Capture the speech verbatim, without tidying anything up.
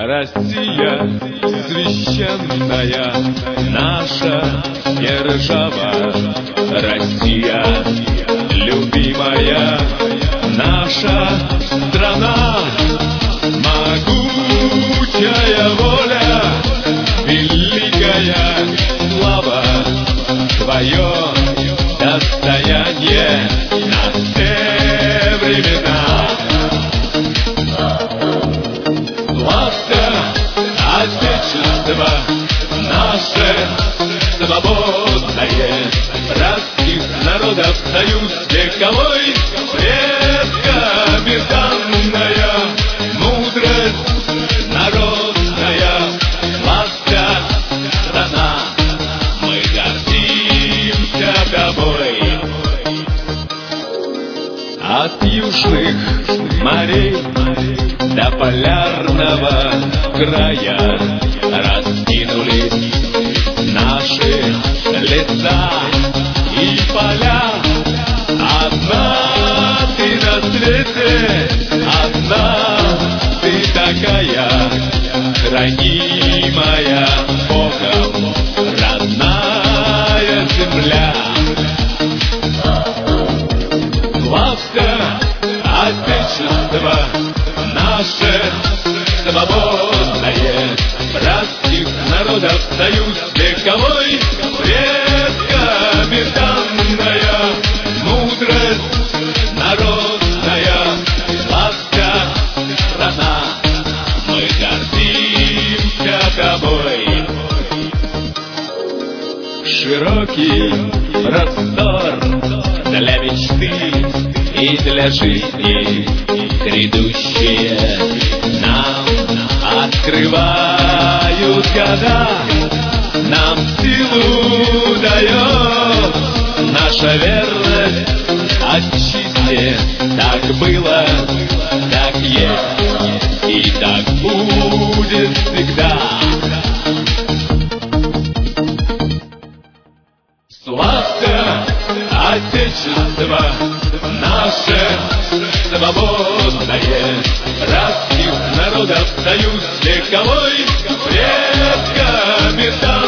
Россия священная, наша держава. Россия любимая, наша страна. Могучая воля, великая слава, твое достояние на все времена. Славься, Отечество наше свободное, братских народов союз вековой, предками данная мудрость народная. Славься, страна, мы гордимся тобой. От южных морей до полярного края раскинулись наши леса и поля. Одна ты на свете, одна ты такая, хранимая Богом родная земля. Славься, Отечество наше свободное, братских народов союз вековой, предками данная мудрость народная. Славься, страна, мы гордимся тобой. Широкий простор для мечты и для жизни грядущие нам открывают года. Нам силу дает наша верность отчизне. Так было, так есть и так будет всегда. Славься, Отечество наше свободное, братских народов союз вековой, предками данная.